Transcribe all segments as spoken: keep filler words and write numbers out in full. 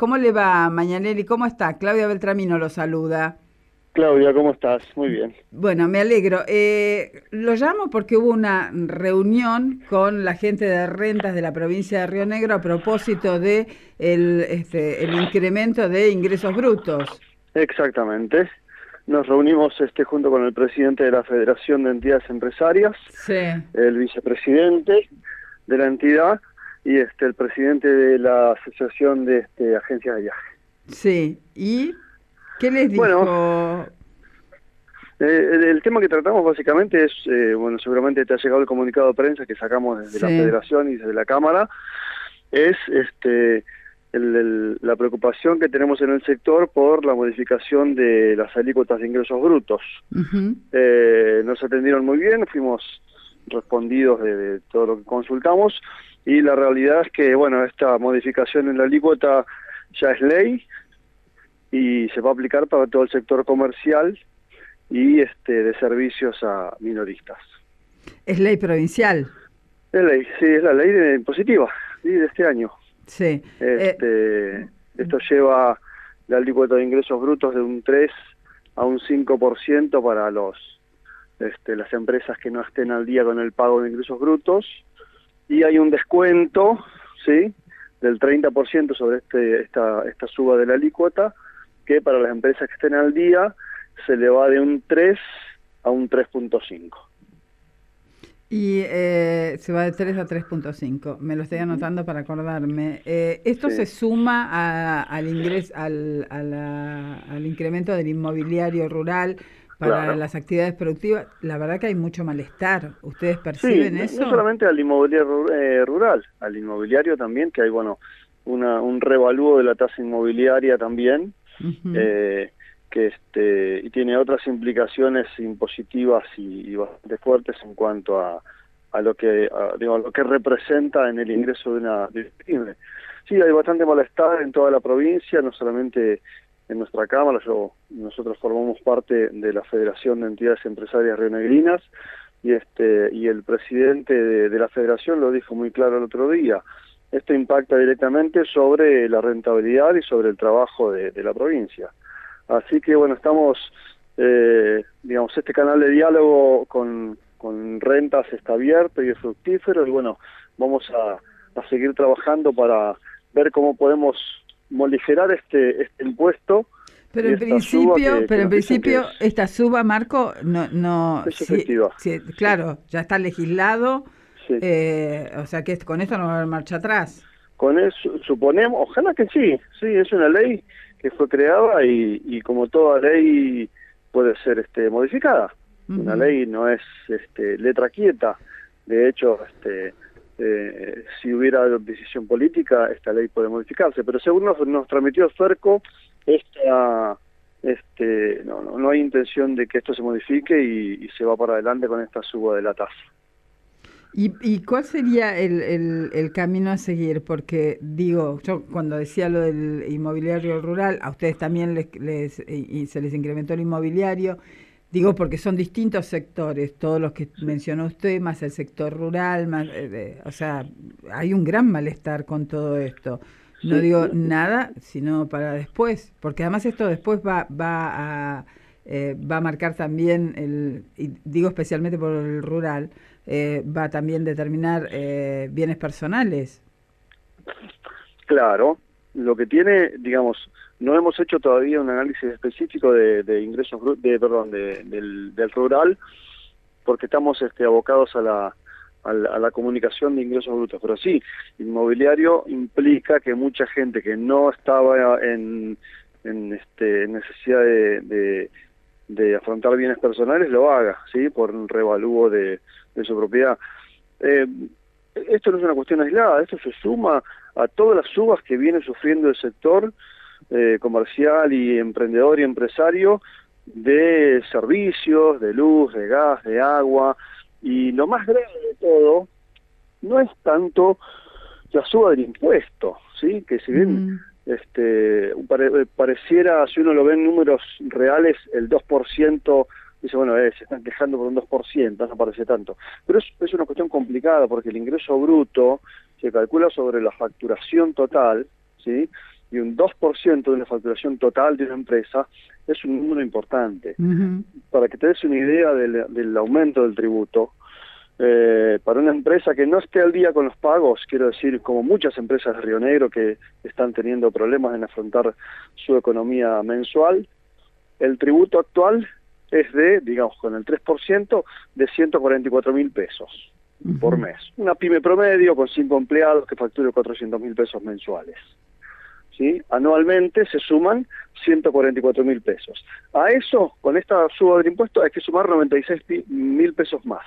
¿Cómo le va, Mañanelli? ¿Cómo está? Claudia Beltramino lo saluda. Claudia, ¿cómo estás? Muy bien. Bueno, me alegro. Eh, lo llamo porque hubo una reunión con la gente de rentas de la provincia de Río Negro a propósito de el, este, el incremento de ingresos brutos. Exactamente. Nos reunimos este junto con el presidente de la Federación de Entidades Empresarias, Sí, el vicepresidente de la entidad y este el presidente de la Asociación de este, Agencias de Viaje. sí. ¿Y qué les Bueno, dijo? eh, el, el tema que tratamos básicamente es, eh, bueno, seguramente te ha llegado el comunicado de prensa que sacamos desde la Sí. Federación y desde la Cámara, es este el- el- la preocupación que tenemos en el sector por la modificación de las alícuotas de ingresos brutos. Ujú. Eh, nos atendieron muy bien, fuimos respondidos de, de todo lo que consultamos y la realidad es que, bueno, esta modificación en la alícuota ya es ley y se va a aplicar para todo el sector comercial y este de servicios a minoristas. Es ley provincial. Es ley, sí, es la ley de impositiva, sí, de este año. Sí. Eh, Este, esto lleva la alícuota de ingresos brutos de un tres a un cinco por ciento para los este, las empresas que no estén al día con el pago de ingresos brutos y hay un descuento, ¿sí?, del treinta por ciento sobre este esta esta suba de la alícuota que para las empresas que estén al día se le va de un tres a un tres punto cinco. Y eh, se va de tres a tres punto cinco. Me lo estoy Ujú. anotando para acordarme. Eh, ¿esto se Sí. suma a- al ingreso, al, a la- al incremento del inmobiliario rural para Claro. las actividades productivas? La verdad que hay mucho malestar. ¿Ustedes Sí, perciben no, no eso? solamente al inmobiliario eh, rural, al inmobiliario también, que hay, bueno, una, un revalúo de la tasa inmobiliaria también, Ujú. eh, que este y tiene otras implicaciones impositivas y, y bastante fuertes en cuanto a, a lo que a, digo, a lo que representa en el ingreso de una de un inmueble. Sí, hay bastante malestar en toda la provincia, no solamente en nuestra cámara. Yo nosotros formamos parte de la Federación de Entidades Empresarias Rionegrinas y este y el presidente de, de la federación lo dijo muy claro el otro día. Esto impacta directamente sobre la rentabilidad y sobre el trabajo de, de la provincia. Así que bueno, estamos, eh, digamos, este canal de diálogo con, con rentas está abierto y es fructífero y bueno, vamos a, a seguir trabajando para ver cómo podemos moligerar este, este impuesto Pero y en esta suba principio, que, que pero en nos dicen que es, principio esta suba, Marco, no, no, es sí, efectiva. sí, Sí, claro, ya está legislado, sí. eh, o sea que con esto no va a haber marcha atrás. Con eso suponemos, ojalá que sí, sí, es una ley que fue creada y, y como toda ley puede ser este modificada. Una Ujú. ley no es este letra quieta. De hecho, este eh, si hubiera decisión política, esta ley puede modificarse, pero según nos, nos transmitió Ferco, esta este no, no no hay intención de que esto se modifique y, y se va para adelante con esta suba de la tasa. ¿Y, y cuál sería el, el, el camino a seguir? Porque digo, yo cuando decía lo del inmobiliario rural, a ustedes también les, les y y se les incrementó el inmobiliario, digo porque son distintos sectores, todos los que Sí, mencionó usted, más el sector rural, más, eh, de- o sea, hay un gran malestar con todo esto. No sí, digo no, nada, sino para después, porque además esto después va, va a, eh, va a marcar también el, y digo especialmente por el rural, eh, va a también determinar eh, bienes personales. claro, lo que tiene, digamos, no hemos hecho todavía un análisis específico de, de ingresos, bru- de perdón, de, del, del rural, porque estamos este, abocados a la, a la, a la comunicación de ingresos brutos. Pero sí, inmobiliario implica que mucha gente que no estaba en, en este, necesidad de, de, de afrontar bienes personales lo haga, ¿sí? Por un revalúo de, de su propiedad. Eh, Esto no es una cuestión aislada, esto se suma a todas las subas que viene sufriendo el sector eh, comercial y emprendedor y empresario de servicios, de luz, de gas, de agua, y lo más grave de todo no es tanto la suba del impuesto, ¿sí? Que si bien Mm, este pare, pareciera, si uno lo ve en números reales, el dos por ciento, dice, bueno, eh, se están quejando por un dos por ciento, no parece tanto. Pero es, es una cuestión complicada porque el ingreso bruto se calcula sobre la facturación total, ¿sí? y un dos por ciento de la facturación total de una empresa es un número importante. Uh-huh. Para que te des una idea del, del aumento del tributo, eh, para una empresa que no esté al día con los pagos, quiero decir, como muchas empresas de Río Negro que están teniendo problemas en afrontar su economía mensual, el tributo actual es de, digamos, con el tres por ciento, de ciento cuarenta y cuatro mil pesos uh-huh. por mes. Una pyme promedio con cinco empleados que facture cuatrocientos mil pesos mensuales. ¿Sí? Anualmente se suman ciento cuarenta y cuatro mil pesos. A eso, con esta suba del impuesto, hay que sumar noventa y seis mil pesos más.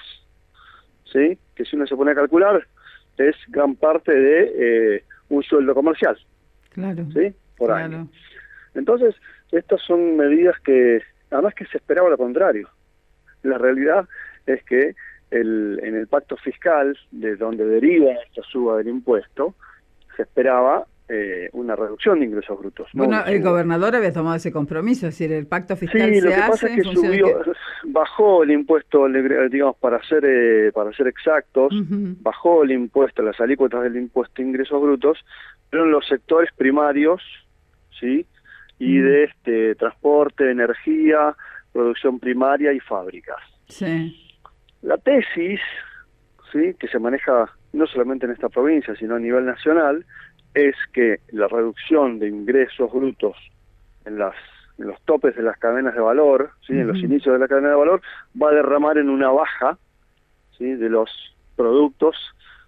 ¿Sí? Que si uno se pone a calcular, es gran parte de eh, un sueldo comercial. Claro. ¿Sí? Por claro. año. Entonces, estas son medidas que, además que se esperaba lo contrario. La realidad es que el, en el pacto fiscal, de donde deriva esta suba del impuesto, se esperaba eh, una reducción de ingresos brutos. Bueno, no el gobernador había tomado ese compromiso, es decir, el pacto fiscal sí, se lo que hace pasa es que en subió, que... bajó el impuesto, digamos, para ser eh, para ser exactos, uh-huh. bajó el impuesto, las alícuotas del impuesto de ingresos brutos, pero en los sectores primarios, ¿sí? Y uh-huh. de este transporte, energía, producción primaria y fábricas. Sí. La tesis, ¿sí? Que se maneja no solamente en esta provincia, sino a nivel nacional, es que la reducción de ingresos brutos en las en los topes de las cadenas de valor, ¿sí? Uh-huh. en los inicios de la cadena de valor, va a derramar en una baja, ¿sí? de los productos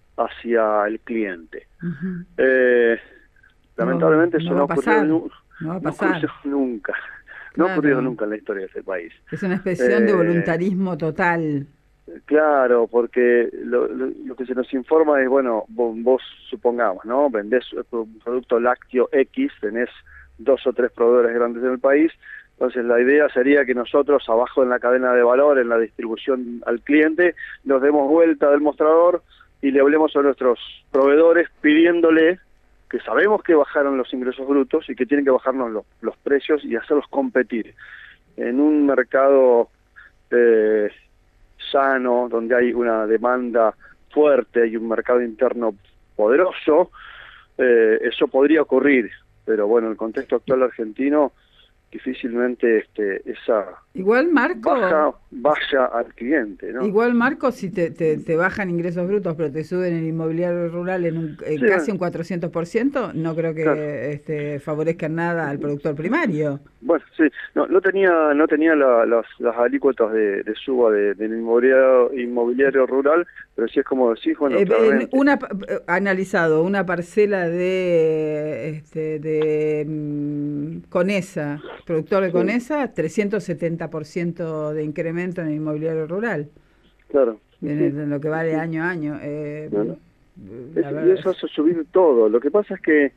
hacia el cliente. Uh-huh. eh, lamentablemente no, eso no no ha pasado. ocurrió, no va a pasar. no ocurrió nunca. Claro. No ha ocurrido nunca en la historia de este país. Es una expresión eh, de voluntarismo total. Claro, porque lo, lo, lo que se nos informa es, bueno, vos, vos supongamos, ¿no? Vendés un producto lácteo X, tenés dos o tres proveedores grandes en el país, entonces la idea sería que nosotros abajo en la cadena de valor, en la distribución al cliente, nos demos vuelta del mostrador y le hablemos a nuestros proveedores pidiéndole que sabemos que bajaron los ingresos brutos y que tienen que bajarnos los, los precios y hacerlos competir. En un mercado eh, sano, donde hay una demanda fuerte y un mercado interno poderoso, eh, eso podría ocurrir, pero bueno, en el contexto actual argentino, difícilmente este, esa igual Marco baja vaya al cliente, ¿no? Igual Marco, si te, te, te bajan ingresos brutos, pero te suben el inmobiliario rural en, un, en sí, casi un cuatrocientos por ciento, no creo que claro. este, favorezcan nada al productor primario. Bueno, sí, no, no tenía no tenía la, las, las alícuotas de, de suba de, del inmobiliario, inmobiliario rural, pero sí es como decís, bueno, eh, claramente. Una, eh, analizado una parcela de este de um, Conesa, productor de sí. Conesa, trescientos setenta por ciento de incremento en el inmobiliario rural. Claro. En, el, en lo que vale sí. año a año. Eh, no, no. Es, y eso hace subir todo. Lo que pasa es que,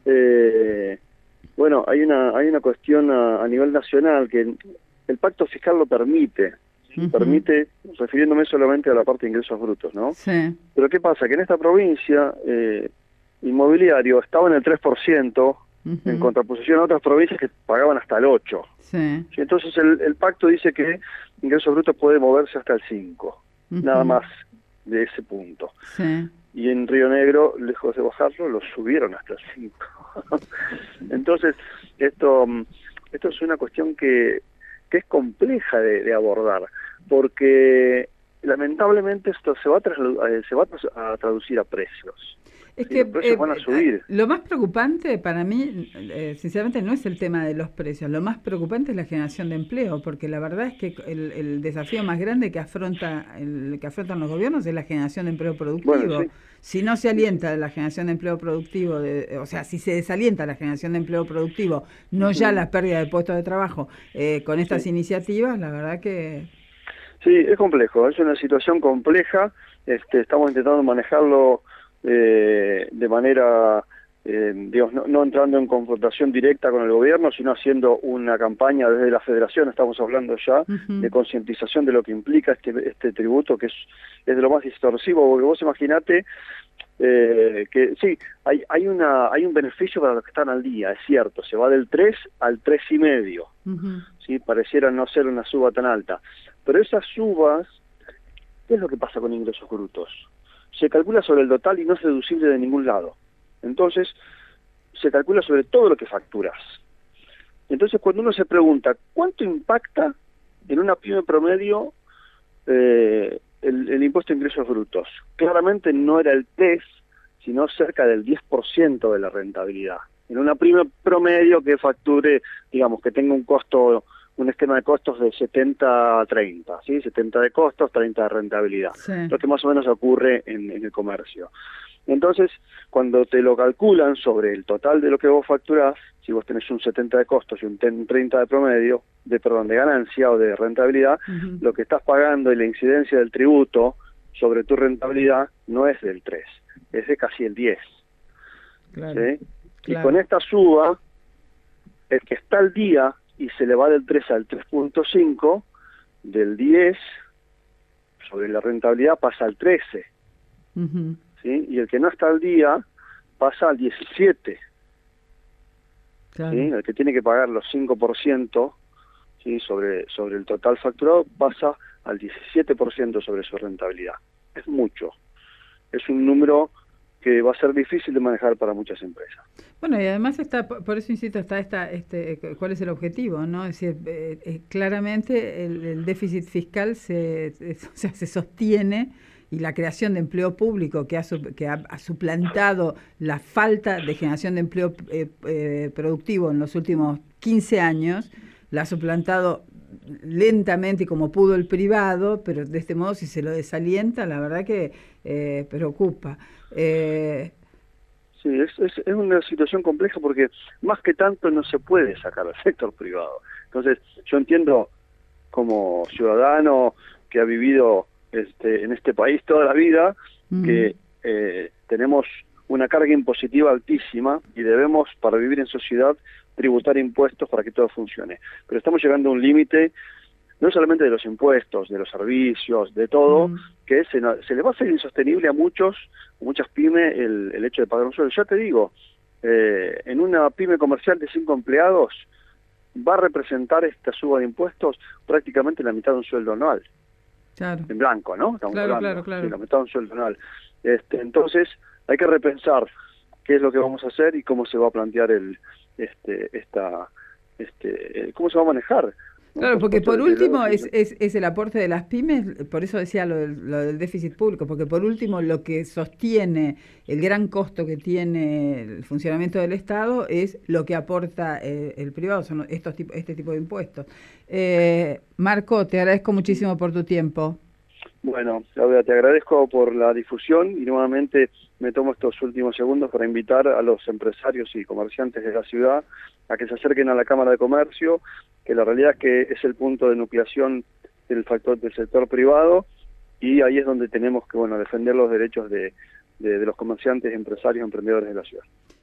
eh, bueno, hay una hay una cuestión a, a nivel nacional que el, el pacto fiscal lo permite. ¿Sí? Uh-huh. Permite, refiriéndome solamente a la parte de ingresos brutos, ¿no? Sí. Pero ¿qué pasa? Que en esta provincia, eh, inmobiliario estaba en el tres por ciento, uh-huh. en contraposición a otras provincias que pagaban hasta el ocho por ciento. Sí. ¿Sí? Entonces el, el pacto dice que ingresos brutos puede moverse hasta el cinco por ciento, uh-huh. nada más de ese punto. Sí. Y en Río Negro, lejos de bajarlo, lo subieron hasta el cinco por ciento. Entonces, esto, esto es una cuestión que, que es compleja de, de abordar, porque lamentablemente esto se va a, traslu- se va a traducir a precios. Es que los precios eh, van a subir. Lo más preocupante para mí, eh, sinceramente, no es el tema de los precios. Lo más preocupante es la generación de empleo, porque la verdad es que el, el desafío más grande que afronta el que afrontan los gobiernos es la generación de empleo productivo. Bueno, sí. Si no se alienta la generación de empleo productivo, de, o sea, si se desalienta la generación de empleo productivo, no ya la pérdida de puestos de trabajo, eh, con estas sí. iniciativas, la verdad que... Sí, es complejo, es una situación compleja. Este, estamos intentando manejarlo Eh, de manera, eh, digamos, no, no entrando en confrontación directa con el gobierno, sino haciendo una campaña desde la federación, estamos hablando ya, uh-huh. de concientización de lo que implica este este tributo, que es, es de lo más distorsivo, porque vos imaginate eh, que sí, hay hay una hay un beneficio para los que están al día, es cierto, se va del tres al tres y medio, uh-huh. ¿sí? Pareciera no ser una suba tan alta, pero esas subas, ¿qué es lo que pasa con ingresos brutos? Se calcula sobre el total y no es deducible de ningún lado. Entonces, se calcula sobre todo lo que facturas. Entonces, cuando uno se pregunta, ¿cuánto impacta en una pyme promedio eh, el, el impuesto de ingresos brutos? Claramente no era el tres, sino cerca del diez por ciento de la rentabilidad. En una pyme promedio que facture, digamos, que tenga un costo, un esquema de costos de setenta a treinta, ¿sí? setenta de costos, treinta de rentabilidad. Sí. Lo que más o menos ocurre en, en el comercio. Entonces, cuando te lo calculan sobre el total de lo que vos facturás, si vos tenés un setenta de costos y un treinta de promedio, de perdón, de ganancia o de rentabilidad, uh-huh. lo que estás pagando y la incidencia del tributo sobre tu rentabilidad no es del tres, es de casi el diez. Claro, ¿sí? Claro. Y con esta suba, el que está al día y se le va del tres al tres punto cinco, del diez sobre la rentabilidad pasa al trece. Uh-huh. ¿Sí? Y el que no está al día pasa al diecisiete. Claro. ¿Sí? El que tiene que pagar los cinco por ciento, ¿sí? sobre, sobre el total facturado pasa al diecisiete por ciento sobre su rentabilidad. Es mucho. Es un número que va a ser difícil de manejar para muchas empresas. Bueno, y además está, por eso insisto, está esta, este, ¿cuál es el objetivo? ¿No? Es decir, eh, eh, claramente el, el déficit fiscal se, es, o sea, se sostiene, y la creación de empleo público que ha, que ha, ha suplantado la falta de generación de empleo eh, eh, productivo en los últimos quince años, la ha suplantado lentamente y como pudo el privado, pero de este modo si se lo desalienta, la verdad que eh, preocupa. Eh, sí, es, es, es una situación compleja porque más que tanto no se puede sacar al sector privado. Entonces, yo entiendo como ciudadano que ha vivido Este, en este país toda la vida, uh-huh. que eh, tenemos una carga impositiva altísima y debemos, para vivir en sociedad, tributar impuestos para que todo funcione. Pero estamos llegando a un límite, no solamente de los impuestos, de los servicios, de todo, uh-huh. que se, se le va a hacer insostenible a muchos, a muchas pymes, el, el hecho de pagar un sueldo. Ya te digo, eh, en una pyme comercial de cinco empleados, va a representar esta suba de impuestos prácticamente la mitad de un sueldo anual. Claro. En blanco, ¿no? Estamos claro, hablando, claro, claro. Sí, la mitad de un sueldo anual. Este, entonces, hay que repensar qué es lo que vamos a hacer y cómo se va a plantear el, este, esta, este, cómo se va a manejar. ¿No? Claro, porque por último es, es, es el aporte de las pymes, por eso decía lo del, lo del déficit público, porque por último lo que sostiene el gran costo que tiene el funcionamiento del Estado es lo que aporta eh, el privado, son estos tipo, este tipo de impuestos. Eh, Marco, te agradezco muchísimo por tu tiempo. Bueno, Claudia, te agradezco por la difusión y nuevamente me tomo estos últimos segundos para invitar a los empresarios y comerciantes de la ciudad a que se acerquen a la Cámara de Comercio, que la realidad es que es el punto de nucleación del factor del sector privado y ahí es donde tenemos que bueno defender los derechos de, de, de los comerciantes, empresarios, emprendedores de la ciudad.